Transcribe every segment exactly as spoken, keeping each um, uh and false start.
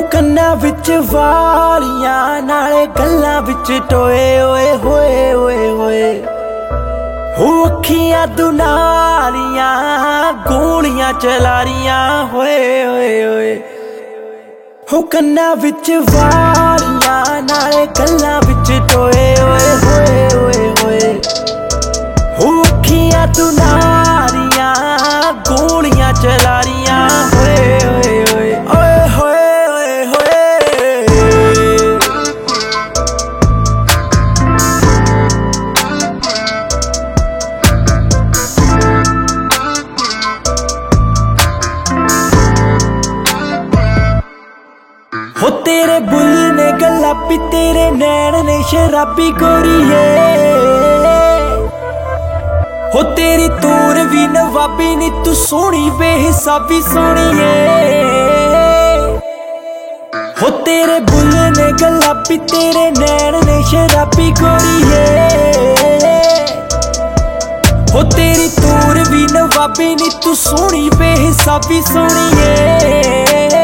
ਕੰਨਾਂ ਵਿੱਚ ਵਾਲੀਆਂ ਨਾਲੇ ਗੱਲਾਂ ਵਿੱਚ ਟੋਏ ਓਏ ਹੋਏ ਓਏ ਹੋਏ ਹੋ ਅੱਖੀਆਂ ਦੁਨਾਲੀਆਂ ਗੋਲੀਆਂ ਚਲਾ ਰੀਆਂ ਹੋਏ ਓਏ ਓਏ ਹੋ ਕੰਨਾਂ ਵਿੱਚ ਵਾਲੀਆਂ ਨਾਲੇ ਗੱਲਾਂ ਵਿੱਚ ਟੋਏ ਓਏ ਹੋਏ ਓਏ ਹੋਏ ਹੋ ਅੱਖੀਆਂ ਦੁਨਾਲੀਆਂ ਗੋਲੀਆਂ ਚਲਾ ਰੀਆਂ ਹੋਏ ਓਏ ਓਏ ਓਏ ਹੋਏ ਓਏ ਹੋਏ ਹੋ ਤੇਰੇ ਬੁੱਲ ਨੇ ਗੁਲਾਬੀ ਤੇਰੇ ਨੈਣ ਨੇ ਸ਼ਰਾਬੀ ਗੋਰੀਏ ਹੋ ਤੇਰੀ ਤੂਰ ਵੀ ਨਵਾਬੀ ਨੀ ਤੂੰ ਸੋਹਣੀ ਬੇਹਿਸਾਬੀ ਸੋਹਣੀਏ ਹੋ ਤੇਰੇ ਬੁੱਲ ਨੇ ਗੁਲਾਬੀ ਤੇਰੇ ਨੈਣ ਨੇ ਸ਼ਰਾਬੀ ਗੋਰੀਏ ਹੋ ਤੇਰੀ ਤੂਰ ਵੀ ਨਵਾਬੀ ਨੀ ਤੂੰ ਸੋਹਣੀ ਬੇਹਿਸਾਬੀ ਸੋਹਣੀਏ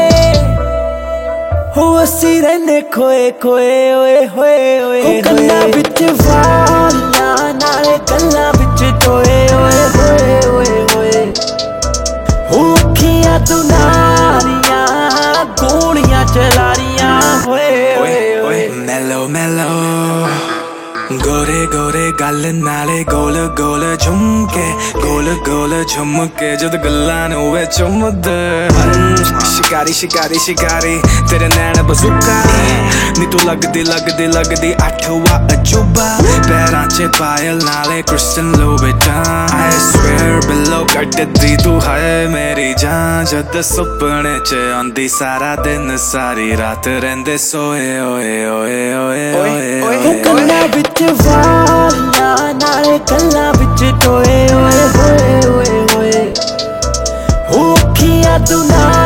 ਹੋ ਅਸੀਂ ਰਹਿੰਦੇ ਖੋਏ ਖੋਏ ਓਏ ਹੋਏ ਓਏ ਹੋ ਕੰਨਾਂ ਵਿੱਚ ਵਾਲੀਆਂ ਨਾਲੇ ਗੱਲਾਂ ਵਿੱਚ ਟੋਏ ਓਏ ਹੋਏ ਓਏ ਹੋਏ ਹੋ ਅੱਖੀਆਂ ਦੁਨਾਲੀਆਂ ਗੋਲੀਆਂ ਚਲਾ ਰੀਆਂ ਹੋਏ ਓਏ ਓਏ ਮੈਲੋ ਮੈਲੋ ਗੋਰੇ ਗੋਰੇ ਗੱਲ ਨਾਲੇ ਗੋਲ ਗੋਲ ਝੁਮਕੇ ਗੋਲ ਗੋਲ ਝੁਮਕੇ ਜਦ ਗੱਲਾਂ ਨੂੰ ਵੇ ਚੁੰਮਦੇ ਸ਼ਿਕਾਰੀ ਸ਼ਿਕਾਰੀ ਸ਼ਿਕਾਰੀ ਤੇਰੇ ਨੈਣ ਬਜ਼ੂਕਾ ਨੀ ਤੂੰ ਲੱਗਦੀ ਲੱਗਦੀ ਲੱਗਦੀ ਅੱਠਵਾ ਅਜੂਬਾ ਪੈਰਾਂ 'ਚ ਪਾਇਲ ਨਾਲੇ Christian Louboutin I swear below ਕੱਟਦੀ ਤੂੰ ਹੈ ਮੇਰੀ ਜਾਨ ਜਦ ਸੁਪਨੇ 'ਚ ਆਉਂਦੀ ਸਾਰਾ ਦਿਨ ਸਾਰੀ ਰਾਤ ਰਹਿੰਦੇ ਸੋਏ ਓਏ ਓਏ ਓਏ ਓਏ ਓਏ ਕੰਨਾਂ ਵਿੱਚ ਵਾਲੀਆਂ ਨਾਲੇ ਗੱਲਾਂ ਵਿੱਚ ਟੋਏ ਓਏ ਹੋਏ ਓਏ ਹੋਏ ਹੋ ਅੱਖੀਆਂ ਦੁਨਾ